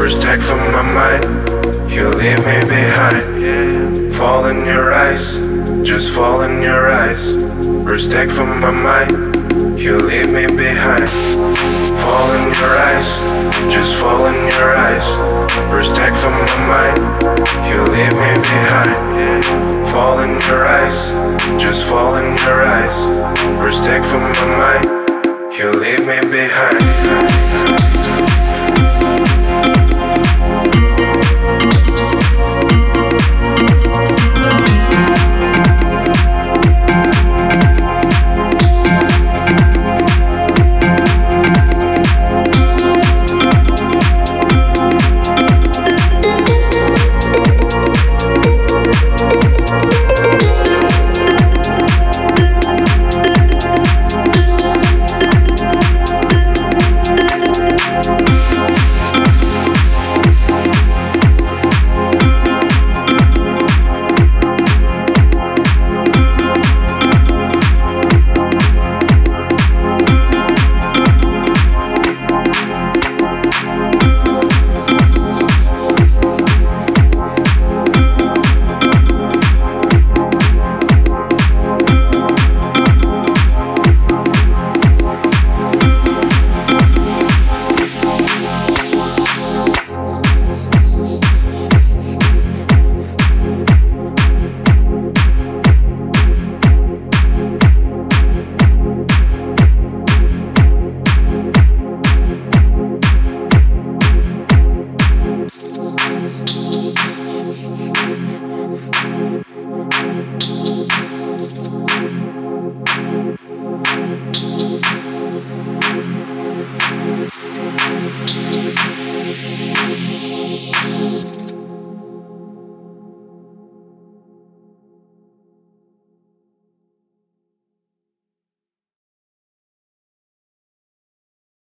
Protect from my mind, you leave me behind. Fall in your eyes, just fall in your eyes. Protect from my mind, you leave me behind. Fall in your eyes, just fall in your eyes. Protect from my mind, you leave me behind. Fall in your eyes, just fall in your eyes. Protect from my mind, you leave me behind.